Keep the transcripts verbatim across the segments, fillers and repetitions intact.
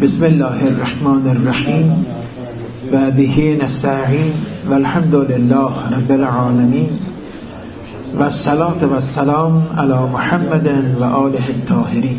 بسم الله الرحمن الرحیم و به نستعین و الحمد لله رب العالمین و الصلاة و السلام علی محمد و آله الطاهرین.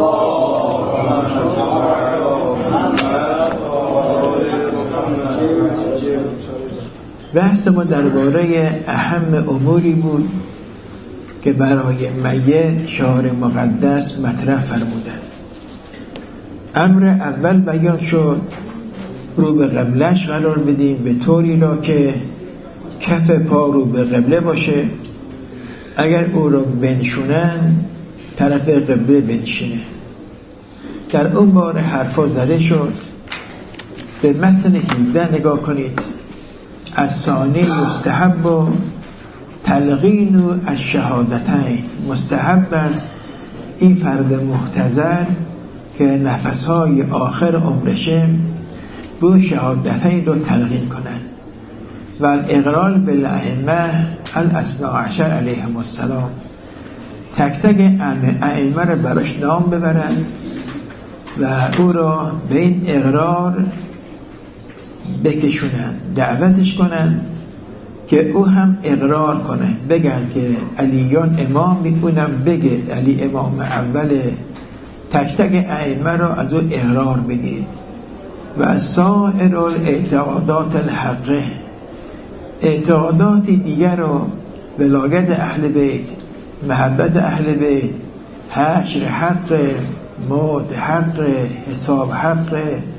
بحث ما درباره اهم اموری بود که برای میت شعار مقدس مطرح فرمودند. امر اول بیان شد رو به قبلش قرار بدیم به طوری را که کف پا رو به قبله باشه، اگر او را بنشونن طرف قبله بنشینه. در اون بار حرفا زده شد. به متن هفده نگاه کنید. الثانی مستحب و تلقین و الشهادتین. مستحب است این فرد محتضر که نفسهای آخر عمرشه به شهادتین رو تلقین کنن و الاقرار بالائمه الاثنا عشر علیهم السلام. تک تک ائمه رو براش نام ببرن و او را به این اقرار بکشونن، دعوتش کنن که او هم اقرار کنه، بگن که علیان امام، اونم بگه علی امام اوله. تک تک ائمه را از او اقرار بگیرید. و سایر الاعتقادات الحقه، اعتقادات دیگر رو، ولایت اهل بیت، محبت اهل بیت، حشر حق، موت حق، حساب حق،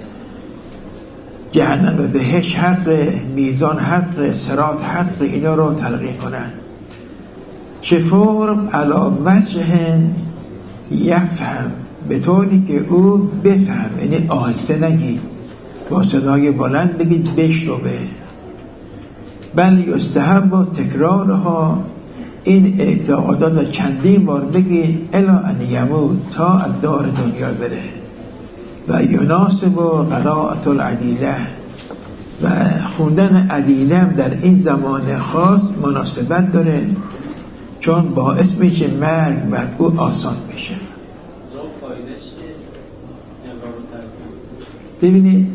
جهنم و بهشت حق، میزان حق، صراط حق، اینا رو تلقین کنن. چه فرم علا وجه یفهم، به طوری که او بفهم، یعنی آهسته نگید، با صدای بلند بگید بشنوه. بل یستحب و تکرارها، این اعتقادات چندین بار بگید الی ان یموت، تا از دار دنیا بره. و یناسب و قراءة العدیله، و خوندن عدیله در این زمان خاص مناسبت داره، چون باعث میشه مرگ بر او آسان بشه. ببینید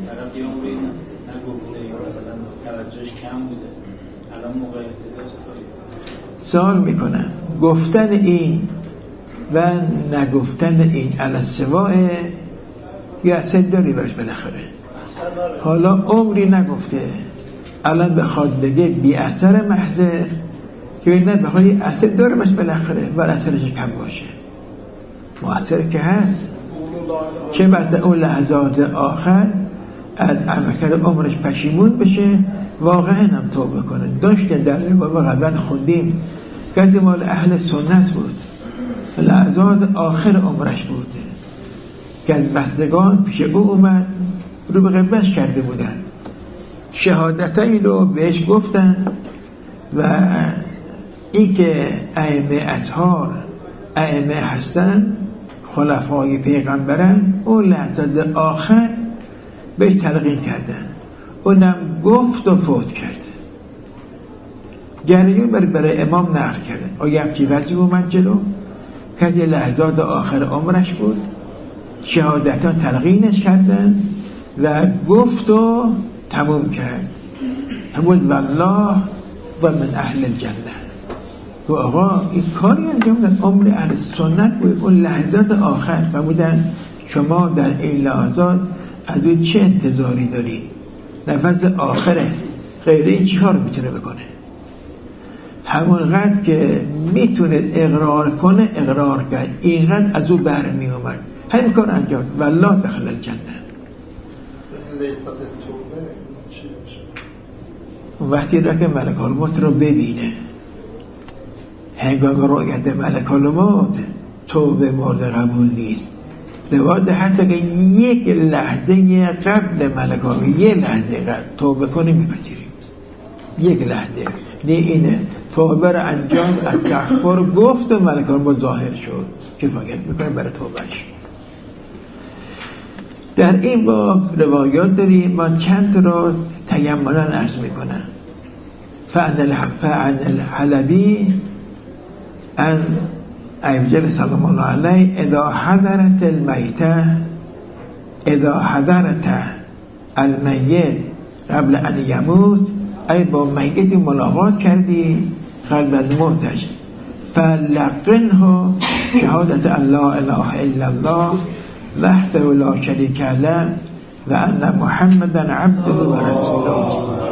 سوال میکنم گفتن این و نگفتن این علی سواء یه اثر داری برش بالاخره. حالا عمری نگفته، الان بخواد بگه بی اثر محضه که نه بخواد یه اثر داره برش بالاخره، بر اثرش کم باشه. مؤثر که هست، چه بعد اون لحظات آخر از عمل عمرش پشیمون بشه، واقعا هم توبه کنه. داشت در روایت قبلا خوندیم کسی مال اهل سنت بود، لحظات آخر عمرش بود که از بستگان پیش او اومد، رو به قبلش کرده بودن، شهادتین رو بهش گفتن و این که ائمه اطهار ائمه هستن، خلفای پیغمبرن، اون لحظات آخر بهش تلقین کردن، اونم گفت و فوت کرد. جریان برای, برای امام نقل کردن. آیا همچی وضعی اومد جلو؟ کسی لحظات آخر عمرش بود، شهادتان تلقینش کردن و گفت و تموم کرد. همون والله و من اهل الجنه. و آقا این کاری انجام داد، عمر اهل سنت بود. اون لحظات آخر فرمودن شما در این لحظات از اون چه انتظاری دارید؟ نفس آخره، غیر این چی کار میتونه بکنه؟ همونقدر که میتونه اقرار کنه اقرار کرد، اینقدر از اون بر می اومد، همین کار انجام داد. والله دخل الجنه. وقتی را که ملک الموت رو ببینه، هنگام رؤیت ملک الموت توبه مورد قبول نیست. روایت حتی که یک لحظه قبل ملک الموت، یک لحظه قبل توبه کنی میپذیریم، یک لحظه نه اینه توبه رو انجام استغفار گفت و ملک الموت ظاهر شد، کفایت میکنه برای توبهش. در این باب روایات داریم، من چند رو تیمنا عرض میکنم. فعن الحلبی ان ایبجل سلام الله علیه اذا حضرت المیته اذا حضرت المیت قبل ان یموت، ای با میت ملاقات کردی قبل از موتش، فلقنه شهادت ان لا اله الا الله وحده لا شریک له و ان محمدا عبده و رسوله.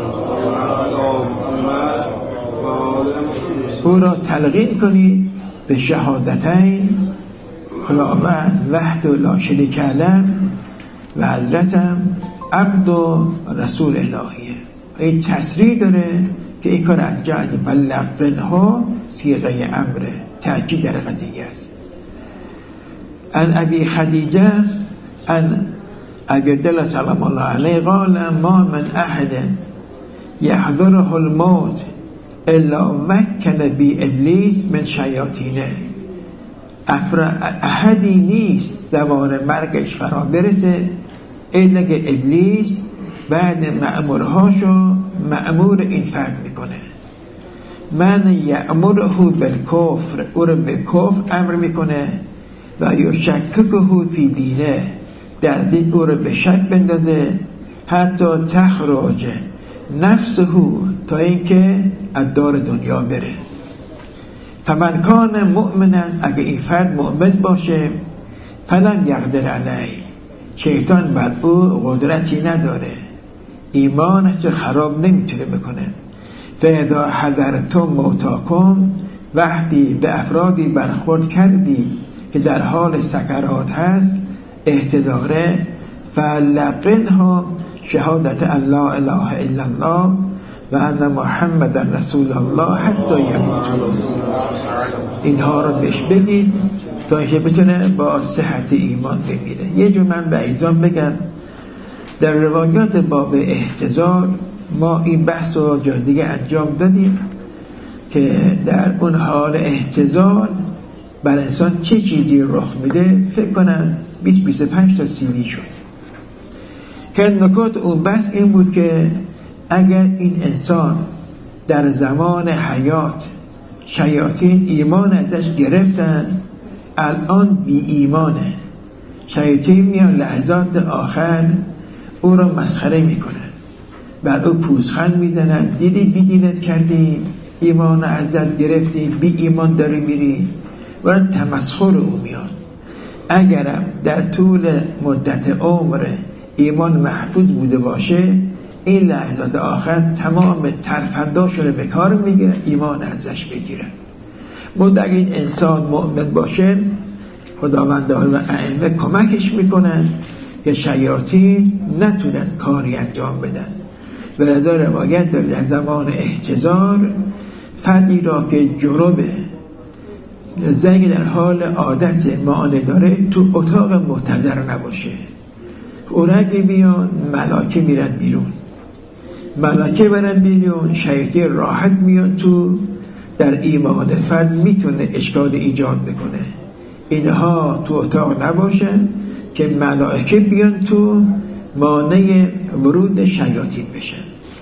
او را تلقین کنید به شهادتین خداوند وحده لا شریک له و حضرتم عبد و رسول الهیه. این تصریح داره که این کار انجام فلقنه صیغه امره، تأکید در قضیه است. ان ابی خدیجه ان ابی عبدالله سلام الله علیه قال ما من احد یحضره الموت الا وکل بی ابلیس من شیاطینه. احدی نیست زمان مرگش فرا برسه الا که ابلیس بعد مأمورهاشو مأمور این فرد میکنه. من یأمره بالکفر، او رو به کفر امر میکنه و یشککه فی دینه، در دین او رو به شک بندازه، حتی تخرج نفسه، تا اینکه از دار دنیا بره. فمن کان مؤمنا، اگه این فرد مؤمن باشه، فلم یقدر علیه، شیطان بر او قدرتی نداره، ایمانش خراب نمیتونه بکنه. فاذا حضرتم موتاکم، وقتی به افرادی برخورد کردی که در حال سکرات هست، احتضاره، فلقنها شهادت ان لا اله الا الله و ان محمد رسول الله حتی یموت. اینها رو بهش بگید تا اینکه بتونه با صحت ایمان بمیره. یه جو من به ایزان بگم، در روایات باب احتضار ما این بحث رو جای دیگه انجام دادیم که در اون حال احتضار بر انسان چه چیزی رخ میده. فکر کنم بیست بیست و پنج تا سیدی شد که نکات اون بحث این بود که اگر این انسان در زمان حیات شیاطین ایمان ازش گرفتن، الان بی ایمانه، شیاطین میان لحظات آخر او را مسخره میکنن، بر او پوزخند میزنن، دیدی بی دینت کردیم، ایمان ازت گرفتیم، بی ایمان داری میری، و تمسخر او میان. اگرم در طول مدت عمر ایمان محفوظ بوده باشه، این لحظات آخر تمام ترفنداشو رو به کار میگیرن، ایمان ازش بگیرن. مدت اگه این انسان مؤمن باشه، خداوندان و ائمه کمکش میکنن که شیاطین نتونن کاری انجام بدن. به رضا روایت داره در زمان احتضار فردی را که جنوبه، زنگ در حال عادت معانه داره، تو اتاق محتضر نباشه. اونگه بیان ملاکه میرن بیرون، ملاکه برن بیرون، شیاطین راحت میان تو، در ایمان فرد میتونه اشکال ایجاد بکنه. اینها تو اتاق نباشن که ملائکه بیان تو، مانع ورود شیاطین بشن.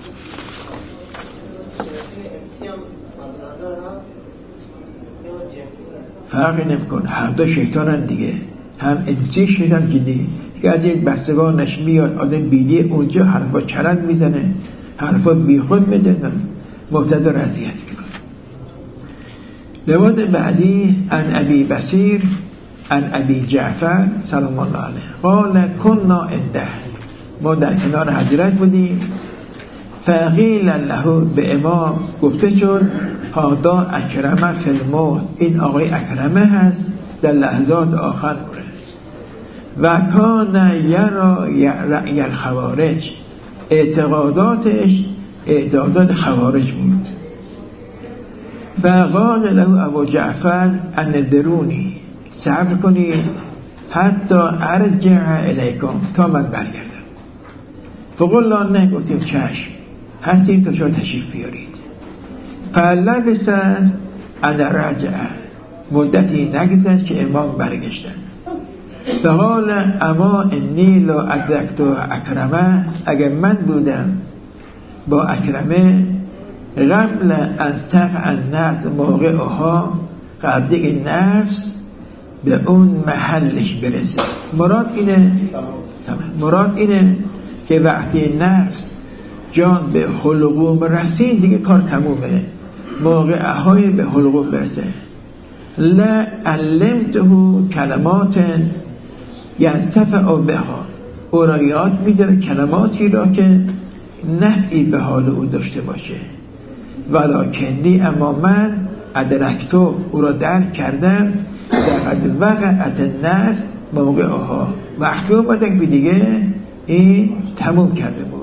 فرقی نمیکنه، هر دو شیطانن دیگه، هم انسی شیطان جدی که از این بستگانش میاد آدم بیدی اونجا حرفا چرند میزنه، حرفا بیخود میدنم، مبتدا رضیت میکنه. روایت بعدی ان ابی بصیر ان ابی جعفر سلام الله علیه قال کنا عنده، ما در کنار حضرت بودیم، فقیل له، به امام گفته شد هادا اکرمه فی الموت، این آقای اکرمه هست در لحظات آخر بره. و کان یرا رأی الخوارج، اعتقاداتش اعتقادات خوارج بود. و قال له ابو جعفر ان درونی، صبر کنید حتی ارجع الیکم، تا من برگردم. فقلنا نه، گفتیم چشم، هستیم تا شما تشریف بیارید. فلبس ان رجع، مدتی نگذشت که امام برگشتن. فقال اما انی لا ادرکت اکرمه، اگر من بودم با اکرمه قبل ان تقع النفس موقعها، قبل اینکه نفس به اون محلش برسه. مراد اینه مراد اینه که وقتی نفس جان به حلقوم رسید دیگه کار تمومه، موقع اهای به حلقوم برسه. لا علمته کلمات ینتفع بها، او را یاد میده کلماتی را که نفعی به حال او داشته باشه. ولکنی اما من ادرکتو، او را درک کردم، لقد وقعت النفس موقعها، وقتی اومدن که دیگه این تموم کرده بود.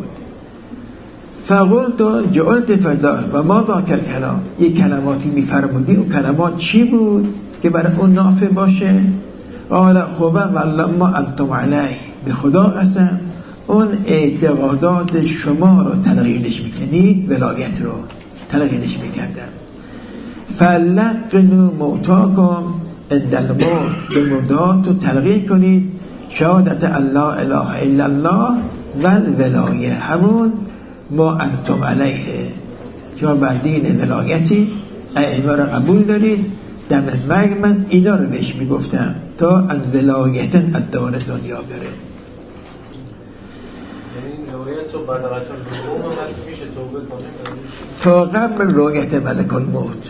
فقلت جعلت فدا و ما ذاک الکلام، یک کلماتی میفرمودی، اون کلمات چی بود که برای اون نافع باشه؟ قال خوبه والله ما انتم علی، به خدا قسم اون اعتقادات شما رو تلقینش میکنید، ولایت رو تلقینش میکردم. فلقنوا موتاکم عند الموت، به مردات رو تلقین کنید شهادت الله اله الا الله و الولایه، همون ما انتم علیه، شما بر دین ولایتی ائمه را قبول دارید. دم مرگ من اینا رو بهش میگفتم تا ان ولایتن از دار دنیا بره. تا قبل رویت ملک الموت،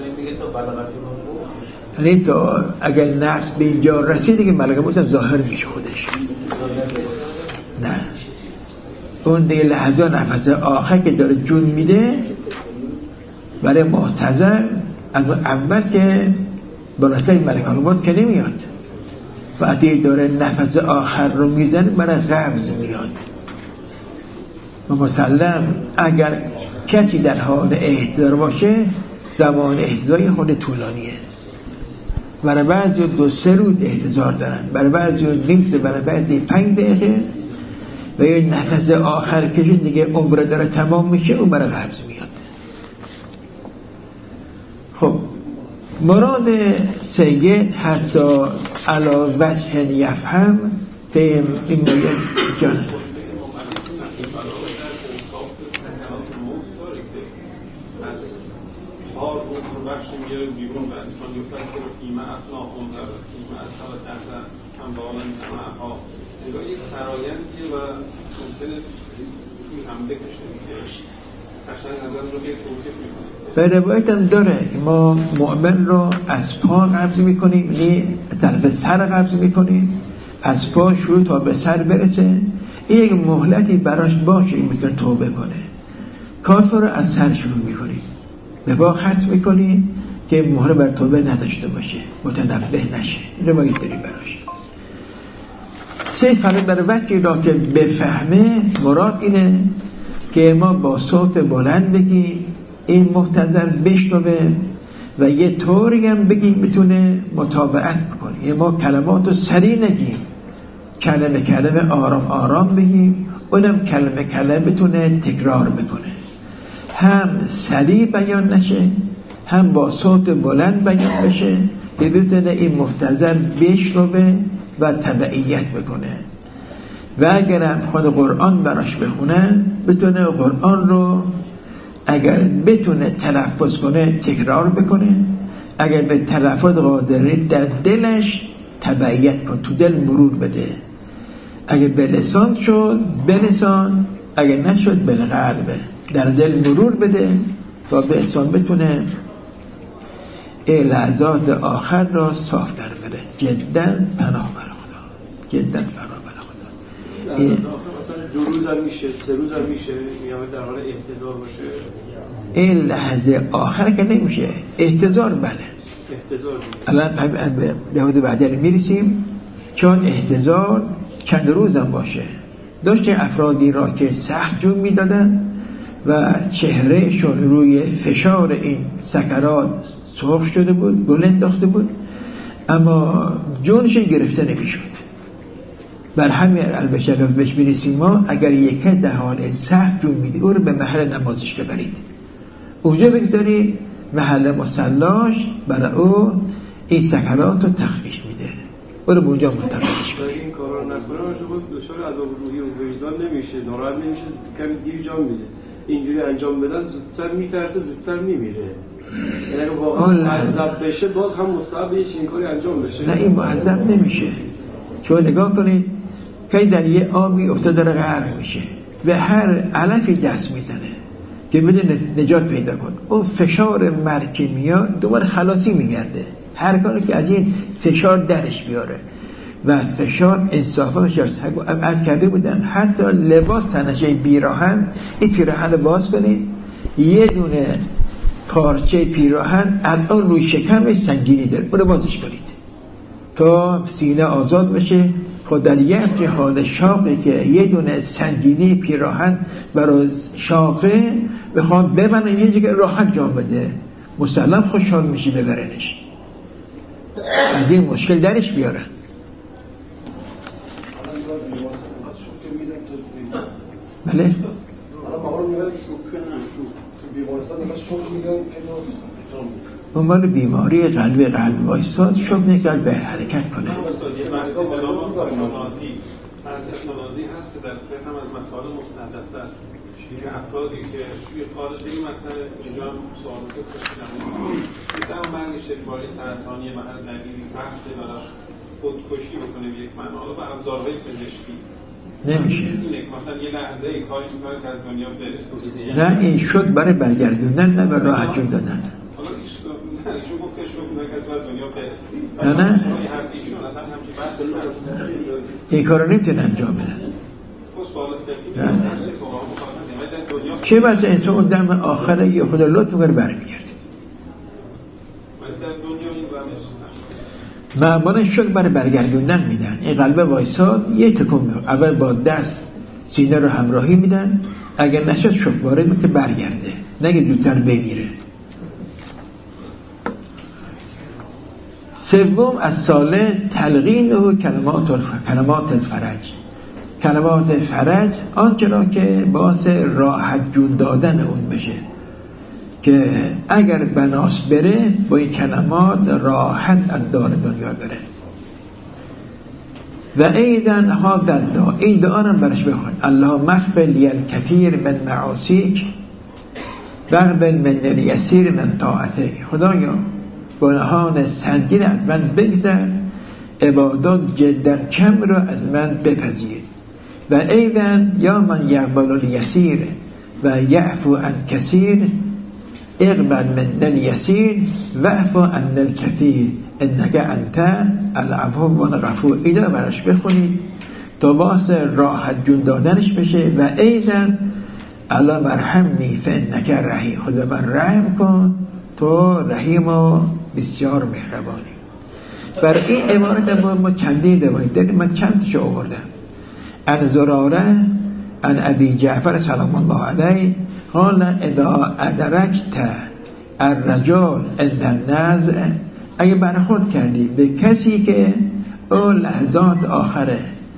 یعنی تا اگر نفس به اینجا رسیده که ملک الموت هم ظاهر میشه خودش. نه، اون دیگه لحظه نفس آخر که داره جون میده برای معتزل، از اول که بالاتر ملک الموت که نمیاد، وقتی داره نفس آخر رو میزنه برای قبض میاد. و مسلم اگر کسی در حال احتضار باشه، زمان احتضاری خود طولانیه، برای بعضی دو سه روز احتضار دارن، برای بعضی نیم ساعت، برای بعضی پنج دقیقه، و یه نفس آخر که دیگه عمره داره تمام میشه، اون برای قبض میاد. خب مراد سید حتی علا وجه یفهم تیم این میگه جانه به روایت هم داره که ما مؤمن رو از پا قبض میکنیم، یعنی طرف سر قبض میکنیم، از پا شروع تا به سر برسه، یک مهلتی براش باشه این میتونه توبه کنه. کافر رو از سر شروع میکنیم، به پا ختم میکنیم که مهره بر توبه نداشته باشه، متنبه نشه. این روایت داریم براش. سید فرد بر وقتی را که بفهمه، مراد اینه که ما با صوت بلند بگیم این محتضر بشنوه و یه طوری هم بگیم بتونه متابعت بکنه. یه ما کلمات رو سریع نگیم، کلمه کلمه آرام آرام بگیم، اونم کلمه کلمه بتونه تکرار بکنه، هم سریع بیان نشه هم با صوت بلند بیان بشه که بتونه این محتضر بشنوه و تبعیت بکنه. و اگر هم خود قرآن براش بخونن، بتونه قرآن رو اگر بتونه تلفظ کنه تکرار بکنه، اگر به تلفظ قادری در دلش تبعیت کن، تو دل مرور بده. اگر به لسان شد به لسان، اگر نشد به قلب، در دل مرور بده تا به لسان بتونه این لحظات آخر را صاف در بره. جدا پناه بر خدا، جدا پناه بر خدا. این دو روز هم میشه، سه روز هم میشه، میامه در حال احتضار باشه. این لحظه آخر که نمیشه، احتضار بله، احتضار الان به نمود بعدی میرسیم، چون احتضار چند روز هم باشه. داشته افرادی را که سخت جون میدادن و چهرهشون روی فشار این سکرات سرخ شده بود، گل انداخته بود، اما جونشون گرفته نمیشد. بر همین البته بهش میرسیم ما، اگر یکی در حال سخت جون میده، او رو به محل نمازش ببرید، اونجا بگذارید، محل مصلاش برای او این سکرات رو تخفیف میده، او رو اونجا منتقلش کنید. این کارا نکنه شما دچار عذاب روحی و وجدان نمیشه، ناراحت نمیشه، کمی دیر جان میده. اینجوری انجام بدن زودتر میترسه، زودتر میمیره. یعنی اگه واقعا معذب بشه، باز هم مستحب یه چنین کاری انجام بشه. نه، این معذب نمیشه. چون نگاه کنید که در یه آبی افتاد داره غرق میشه و هر علفی دست میزنه که بده نجات پیدا کن، اون فشار مرکی میاد دوباره خلاصی میگرده، هر کاری که از این فشار درش بیاره و فشار انصافا فشارست. عرض کرده بودم حتی لباس تنشه بیراهن، این پیراهن باز کنید، یه دونه پارچه پیراهن الان روی شکمش سنگینی داره، اون رو بازش کنید تا سینه آزاد بشه. خود در یه همچه حال شاقه که یه دونه سنگینی پیراهن برای شاقه بخوام ببرن یه جگه راحت جان بده، مسلم خوشحال میشی ببرنش، از این مشکل درش بیارن. بله عنوان بیماری قلبی قلب وایستاد شب نگل به حرکت کنه. استنازی هست که در فقه هم از مسائل مستحدث است که افرادی که توی خارج این مثلا اینجا هم سوالات کشیدن میتونم مرگش بیماری سرطانی محل ندیدی سخته براش خودکشی بکنه به یک معنا حالا به ابزارهای پزشکی نمیشه. اینه مثلا یه لحظه ای کاری میکنه که از دنیا بره. نه این شد برای برگردوندن، نه برای راه جون دادن. حالا ایشون گفت که شما میگه که از دنیا بره. نه نه ایشون اصلا همچین بحثی این کارو نمیتونه انجام بدن. چه بسه انسان اون دم آخره یه خدا لطف کنه برمیگرده. معمانش شد برای برگردوندن میدن. این قلب وایساد یه تکون میاد، اول با دست سینه رو همراهی میدن، اگر نشد شد وارد میکنه برگرده، نگه زودتر بمیره. سوم از ساله تلقینه کلمات الف... کلمات الفرج. کلمات فرج آنچه را که باعث راحت جون دادن اون بشه که اگر بناس بره با این کلمات راحت از دار دنیا بره. و ایدن ها دعا، این دعا رو برش بخون: اللهم اغفر لی الکثیر من معاصیک واقبل من الیسیر من طاعتک. خدایا گناهان سنگین از من بگذر، عبادات جدا کم رو از من بپذیر. و ایدن یا من یقبل الیسیر و یعفو عن کثیر اقبل من الیسیر واعفو عن الکثیر انک انت العفو الغفور. اینا براش بخونید تا باعث راحت جون دادنش بشه. و ایدن الله مرحمنی فانک رحیم، خدا من رحم کن تو رحیم و بسیار مهربانی. برای این عبارت ما چندین روایت داریم، من چند تاشو آوردم. عن زراره عن ابی جعفر سلام الله علیه قال اذا ادرکت الرجل عند النزع، اگه برخورد کردی به کسی که اون لحظات آخره،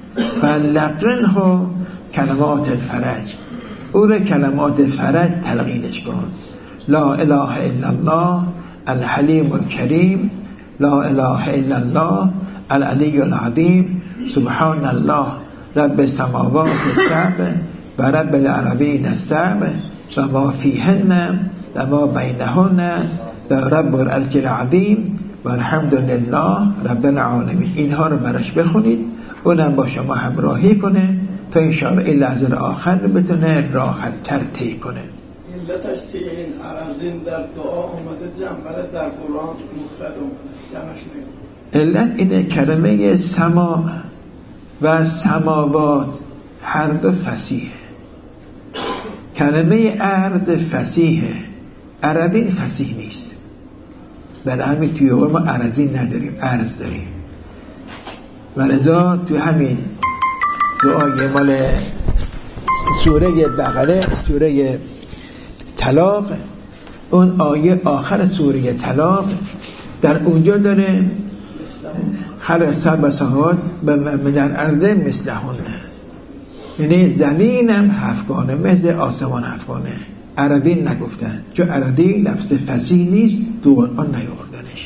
فلقنه کلمات الفرج، او رو کلمات فرج تلقینش کن. لا اله الا الله الحلیم الکریم، لا اله الا الله العلی العظیم، سبحان الله رب السماوات السبع و رب الارضین السبع و ما فیهن و ما بینهن و رب العرش العظیم و الحمد لله رب العالمین. اینها رو براش بخونید، اونم با شما همراهی کنه تا انشاءالله این لحظه آخر بتونه راحت تر طی کنه. علتش سی این عرضین در دعا اومده جمعه در قرآن مفرد اومده، علت اینه کلمه سما و سماوات هر دو فصیحه. کلمه ارض فصیحه، عربین فصیح نیست. برای همین توی ما عرضین نداریم، ارض داریم. و لذا توی همین دعای مال سوره بقره، سوره طلاق، اون آیه آخر سوره طلاق در اونجا داره خلق سبع سماوات و من الارض مثلهن، یعنی زمینم هفتگانه مثل آسمان هفتگانه. عربین نگفتن، چون عربی لفظ فصیح نیست، تو قرآن نیاوردنش.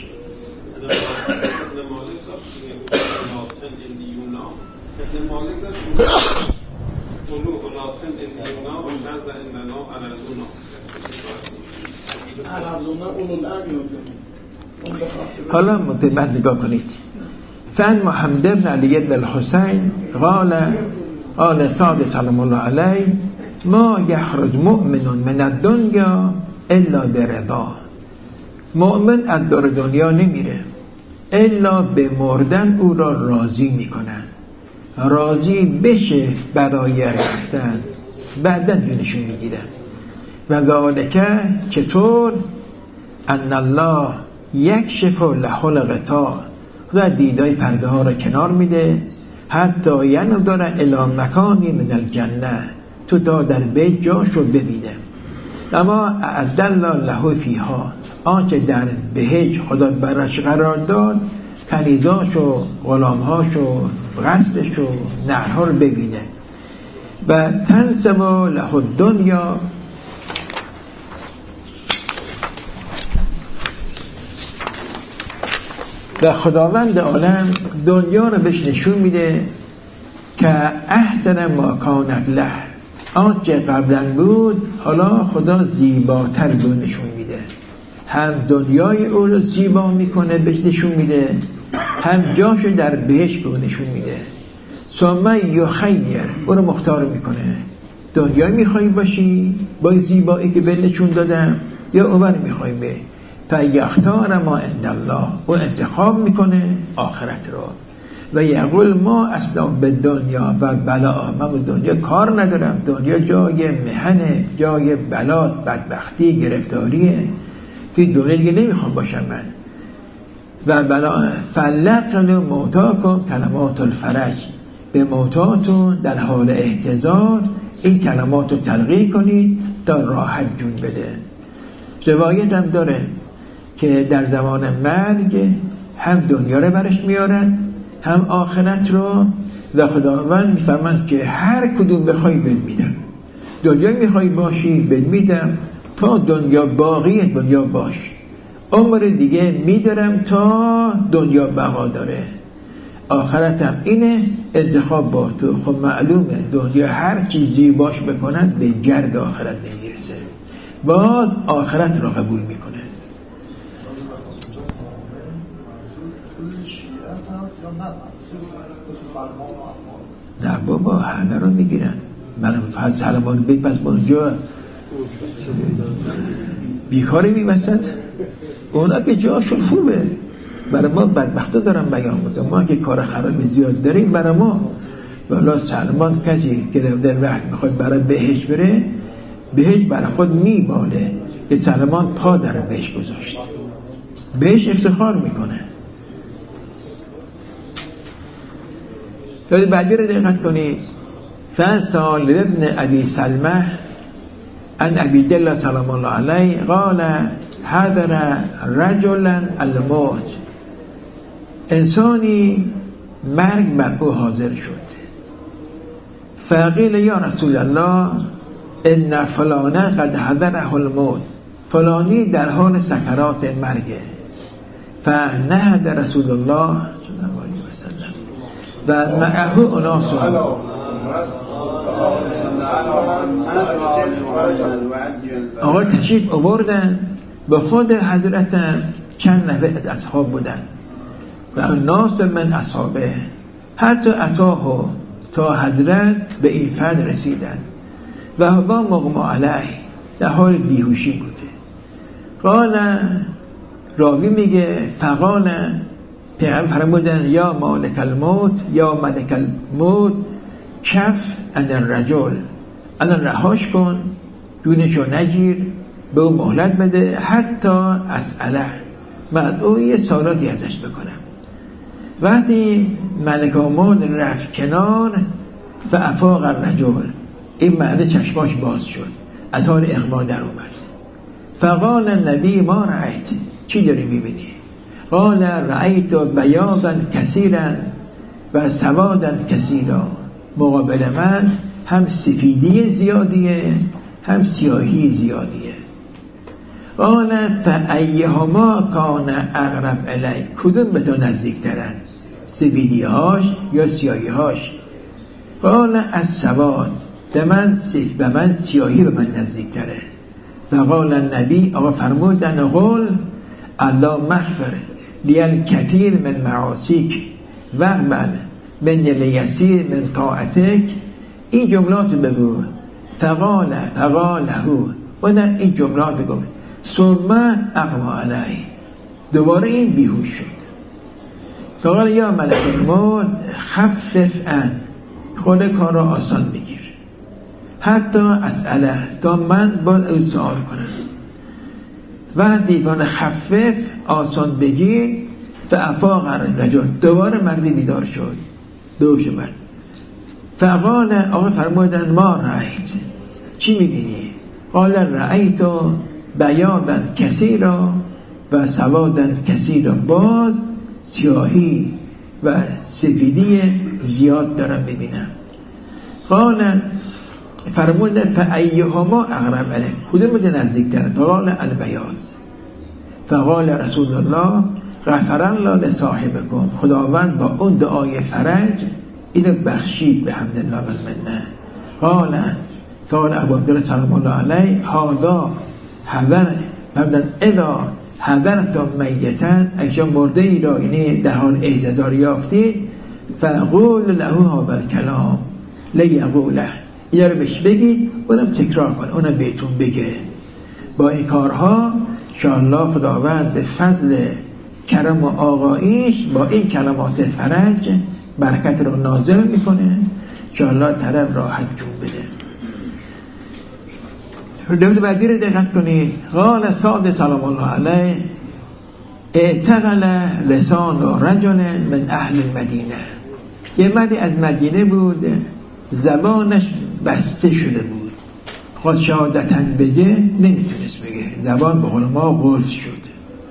حالا متبعد نگاه کنید. فان محمد بن علی بن الحسین قال قال سعد سلام الله علیه ما یخرج مؤمن من الدنیا الا برضا. مؤمن از دور دنیا نمیره الا به مردن او را راضی میکنن، راضی بشه برای رفتن، بعدا جونشون میگیرن. و ذالک چطور؟ ان الله یکشف له الغطاء، خدا دیدای پرده ها را کنار میده، حتی ینظر الی مکانی من الجنه، تو تا در بیت جاشو ببینه. اما اعد الله له فیها، آنچه در بهشت خدا برش قرار داد، کنیزاشو، غلامهاشو، قصرشو، نهرها رو ببینه. و تنسب له الدنیا، و خداوند عالم دنیا رو بهش نشون میده که احسن ما کانت له، آنچه قبلا بود حالا خدا زیباتر رو نشون میده. هم دنیای او رو زیبا میکنه بهش نشون میده، هم جاشو در بهشت به نشون میده. ثم یخیر، او رو مختار میکنه، دنیا میخوای باشی با زیبایی که به نشون دادم یا اوور میخوای به فیختار ما عند الله، او انتخاب میکنه آخرت رو. و یقول ما اصلا به دنیا و بلا، من به دنیا کار ندارم، دنیا جای مهنه، جای بلا، بدبختی، گرفتاریه، توی دنیا دیگه نمیخوام باشم من. و بلا فلقنوا موتاکم کلمات الفرج، به موتاتون در حال احتضار این کلمات رو تلقی کنید تا راحت جون بده. روایت هم داره که در زمان مرگ هم دنیا رو برش میارن هم آخرت رو، و خداوند میفرماند که هر کدوم بخوای بد میدم. دنیا میخوای باشی بد میدم تا دنیا باقی دنیا باش، عمر دیگه میدارم تا دنیا بقا داره. آخرتم اینه، انتخاب با تو. خب معلومه دنیا هر چیزی باش بکنند به گرد آخرت نمیرسه، بعد آخرت را قبول میکنه. نه بابا همه رو میگیرن. منم فقط سلمان بید پس با اونجا بیکاری میبسد، اونا که جاشون خوبه. برای ما بدبختا دارم بیان میکنم، ما که کار خراب زیاد داریم برای ما. والا سلمان کسی که در رحت میخواد برای بهش بره، بهش برای خود میباله که سلمان پا در بهش گذاشت، بهش افتخار میکنه. یاد بعدی رو دقت کنید. فسال ابن ابی سلمه ان ابی دل سلام الله علیه قال حضر رجلا الموت، انسانی مرگ بر او حاضر شد. فقیل یا رسول الله ان فلانه قد حضره الموت، فلانی در حال سکرات مرگه. فنهد رسول الله صلی الله علیه و سلم و معه اناس، آقا تشریف آوردن به خود حضرتم، چند نفر از اصحاب بودن و الناس من اصحابه، حتی اتاه تا حضرت به این فرد رسیدن و هوا مغمى علیه، در حال بیهوشی بوده. قال راوی میگه فقال پیغمبر فرمودن یا مالک الموت یا ملک الموت کف ان الرجل، الان رهاش کن، جونشو نگیر، به اون مهلت بده حتی اسئله، من او یه سوالاتی ازش بکنم. وقتی ملک الموت رفت کنار فافاق الرجل، این مرد چشماش باز شد، از حال اغما در اومد. فقال النبی ما رأیت، چی داری میبینی؟ قال رأیت بیاضا کثیرا و سوادا کثیرا، مقابل من هم سفیدی زیادیه هم سیاهی زیادیه. قال فایهما کان اقرب الیک، کدوم به تو نزدیک ترن، سفیدی هاش یا سیاهی هاش؟ قال السواد، به من سف به من سیاهی به من نزدیک تره. فقال النبی، آقا فرمودن قول الله مغفر لیل کثیر من معاصیک وقبل من لیسیر من طاعتک، این جملات بگو. فقال فقاله، اونم این جملات بگو. ثم اغما علیه، دوباره این بیهوش شد. فقال یا ملک الموت خفف ان، خود کار را آسان بگیر، حتی اسئله، تا من باید او سوال کنم. و دیوان خفف، آسان بگیر. فافاق الرجل، دوباره مردی بیدار شد، دوش من. فقال، آقا فرمودن ما رأیت، چی میبینی؟ قال رأیت بیاضا کثیرا و سوادا کثیرا، باز سیاهی و سفیدی زیاد دارم ببینم. قال فرمودن فایهما اقرب الیک، کدوم بوده نزدیکتر؟ قال البیاض. فقال رسول الله غفر الله لصاحبکم، خداوند با اون دعای فرج اینو بخشید به حمد الله و المنه. قال قال ابو عبدالله سلام الله علیه هذا حذر مبدن اذا حذرتم میتن، اگه مرده ای را اینه در حال اعتذار یافتید، فقول له هذا الکلام لیقوله، این رو بهش بگید، اونم تکرار کن، اونم بهتون بگه. با این کارها انشاءالله خداوند به فضل کرم و آقاییش با این کلمات فرج برکت رو نازل میکنه، انشاءالله طرف راحت جون بده. روایت بعدی رو دقت کنید. قال سعد سلام الله علیه اعتقل لسان رجل من اهل المدینه، یه مردی از مدینه بود، زبانش بسته شده بود، خواست شهادتاً بگه نمیتونست بگه، زبان به قول ما قفل شد.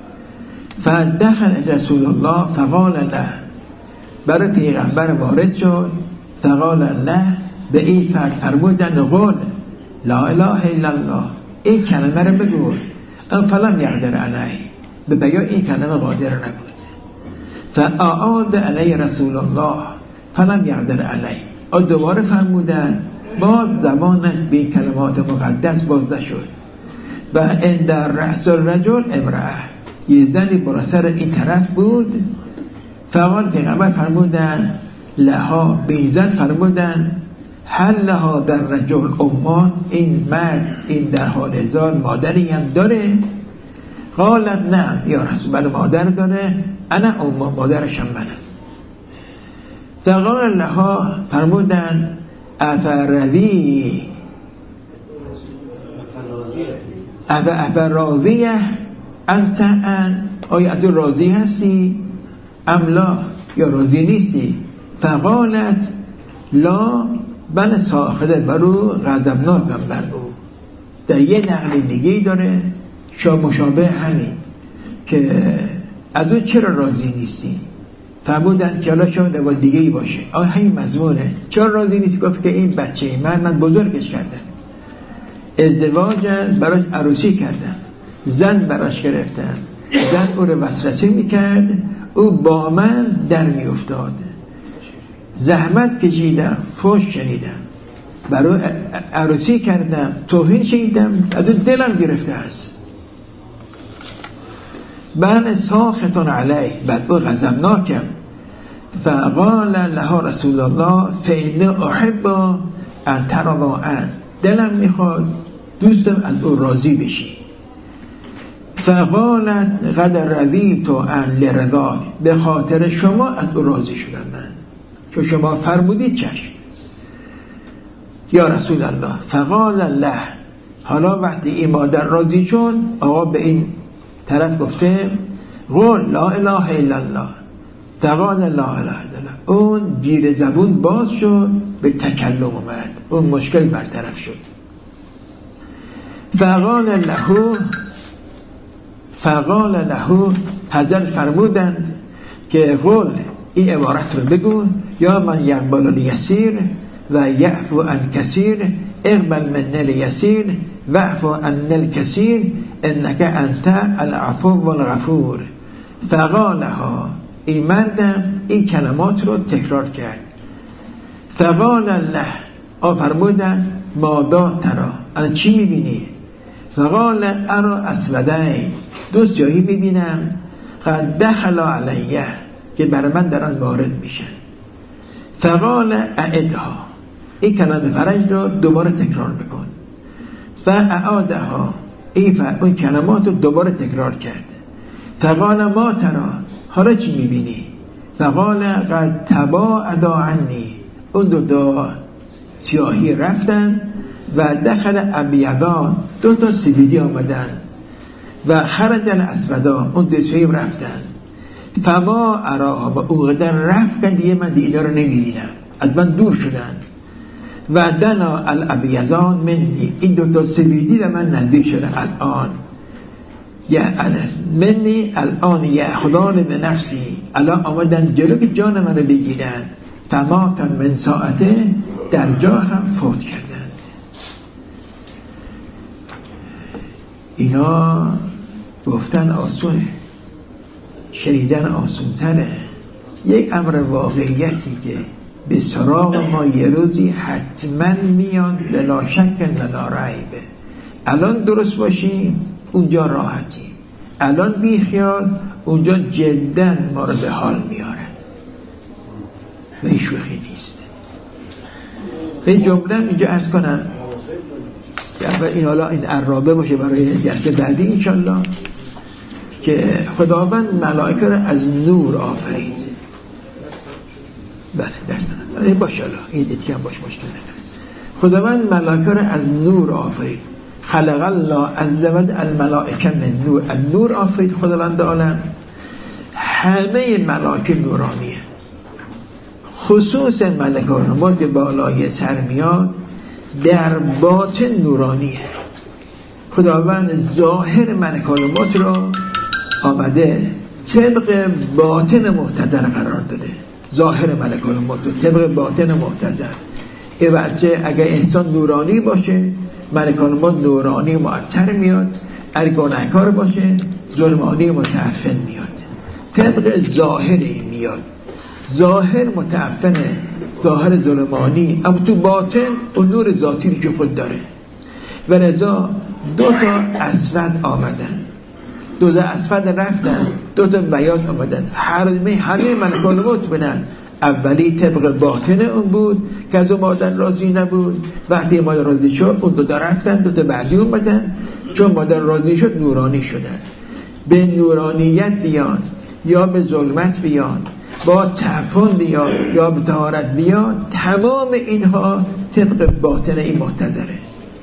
فدخل رسول الله فقال له، برای پیغمبر وارد شد. فقال له، به این فرد فرمودن قول لا اله الا الله، این کلمه رو بگو. ان فلم یقدر علیه، به بیان این کلمه قادر نبود. فاعاد علیه رسول الله فلم یقدر علیه، و دوباره فرمودن، باز زبانش به این کلمات مقدس باز نشد. و عند رأس الرجل امرأه، یه زنی برا سر این طرف بود. فقال پیغمبر فرمودن لها، به این زن فرمودن هل لها در رجل امان، این مرد این در حال ازار مادری هم داره؟ قالت نه یا رسول، بله مادر داره، انا امان، مادرشم منم. فقال لها، فرمودن افروی افراضیه انت ان، آیا تو راضی هستی؟ املا، یا راضی نیستی؟ فقالت لا، من ساخته برو غضبناکم بر او. در یه نقل دیگه داره شا مشابه همین که از او چرا راضی نیستی؟ فرمودن که حالا شاید روایت دیگه ای باشه، آه همین مضمونه، چرا راضی نیستی؟ گفت که این بچه من من بزرگش کردم، ازدواج براش عروسی کردم، زن براش گرفتم، زن او رو وسوسه میکرد، او با من در میافتاد، زحمت کشیدم، فحش شنیدم، برای عروسی کردم، توهین شنیدم، از دلم گرفته است. بله ساختون علی، بعد او غضبناکم. فقال لها رسول الله فإن احب ان ترضى عنه، دلم میخواد دوستم از او راضی بشی. فقالت قد رضیت عن لرضاک، به خاطر شما از او راضی شدم من، چون شما فرمودید چشم یا رسول الله. فقال له، حالا وقتی این مادر راضی شد، آقا به این طرف گفته قول لا اله الا الله. فقال لا اله الا الله، اون گیر زبون باز شد، به تکلم اومد، اون مشکل برطرف شد. فقال له فقال له حضرت فرمودند که قول این عبارت رو بگو، یا من یقبل الیسیر و یعفو عن کثیر، اقبل من الیسیر واعفو عن الکثیر انک انت العفو والغفور. فقالها، این مردم این کلمات رو تکرار کرد. فقال له، آفرمودن ماذا ترى، الان چی میبینی؟ فقال ارى اسودین، دو سیاهی ببینم، قد دخل علیه، که برای من دارن وارد میشن. فقال اعدها، این کلمه فرج رو دوباره تکرار بکن. فاعادها، این اون کلمات رو دوباره تکرار کرده. فقال ما ترى، حالا چی میبینی؟ فقال قد تباعدا عنی، اون دو تا سیاهی رفتن و دخل ابیضان، دو تا سفیدی آمدن و خرج الاسودا، اون دو سیاهی رفتن. فما اراها، با اونقدر رفتن دیگه من دیگه رو نمیبینم، از من دور شدن. و دنا الابیضان منی، این دو تا سفیدی و من نزدیک شدن. الان یا منی الان یأخذان بنفسی، الان آمدن جلو که جان من رو بگیرن. فماتن من ساعته، در جا هم فوت کردند. اینا گفتن آسونه، شنیدن آسونتره. یک امر واقعیتی که به سراغ ما یه روزی حتما میاد، بلا شک ولا ریب. الان درست باشیم اونجا راحتیم، الان بی خیال اونجا جدا ما رو به حال میارن و این شوخی نیست. به جمله اینجا عرض کنم و این حالا این عرابه باشه برای درس بعدی انشالله، که خداوند ملائکه رو از نور آفرید. بله درس دارم باشه، حالا این دیگه هم باش مشکل نداره. خداوند ملائکه رو از نور آفرید. خلق الله عز و جل الملائکه من نور، از نور آفرید خداوند عالم. همه ملائکه نورانیه، خصوص ملکان که بالای سر میاد در باطن نورانیه. خداوند ظاهر ملکان موت را آمده طبق باطن محتضر قرار داده. ظاهر ملکان موت طبق باطن محتضر. اگرچه اگر انسان نورانی باشه ملکان موت نورانی معطر میاد، اگر گناهکار باشه ظلمانی متعفن میاد. طبق ظاهری میاد، ظاهر متعفنه، ظاهر ظلمانی، اما تو باطن اون نور ذاتی که خود داره. و لذا دو تا اسود آمدن، دو تا اسود رفتن، دو تا بیاض آمدن. همه همه ملکان موت بودن. اولی طبق باطن اون بود که از اون مادر راضی نبود. وقتی مادر راضی شد اون دو تا رفتن، دو تا بعدی اومدن. چون مادر راضی شد نورانی شدن. به نورانیت بیان یا به ظلمت بیان، با تعفن بیان یا به طهارت بیان، تمام اینها طبق باطن این محتضره.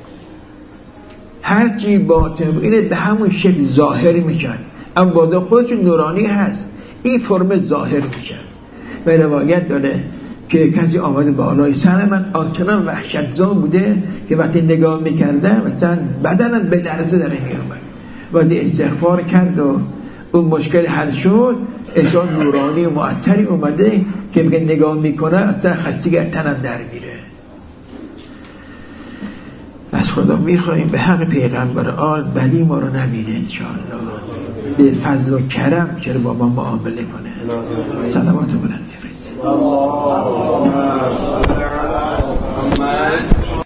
هرچی باطن اینه به همون شکل ظاهر میشن، اما بادا خودشون نورانی هست، این فرم ظاهر میشن. به روایت داره که کسی آمده بالای سر من آنچنان وحشتزا بوده که وقتی نگاه میکردم مثلا بدنم به لرزه داره میامد. وقتی استغفار کرد و اون مشکل حل شد، انسان نورانی و معطری اومده که میگه نگاه میکنه اصلا خستگی از تنم در میره. از خدا میخواییم به حق پیغمبر آل بدی ما رو نبینه انشاءالله، به فضل و کرم چرا با ما معامله کنه. صلوات بلند بفرستید.